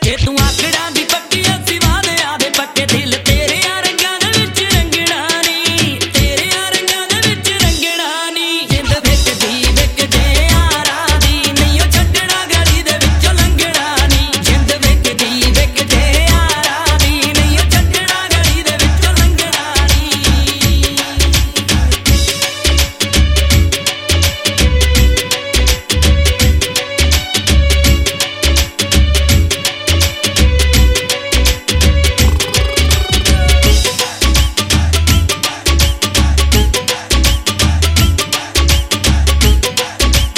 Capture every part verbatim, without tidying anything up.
जे तू आकड़ा दी पक्की असी वादे आदे पक्के दिल तेरे रंगां दे विच रंगना नी तेरे रंगां दे विच रंगना नी जिंद विकदी विकदे यारा दी नहीं ओ छड्डना गली दे विचों लंघना नी जिंद विकदी विकदे यारा दी नहीं ओ छड्डना गली दे विचों लंघना नी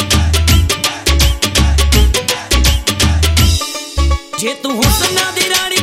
जे तू हुस्ना दी रानी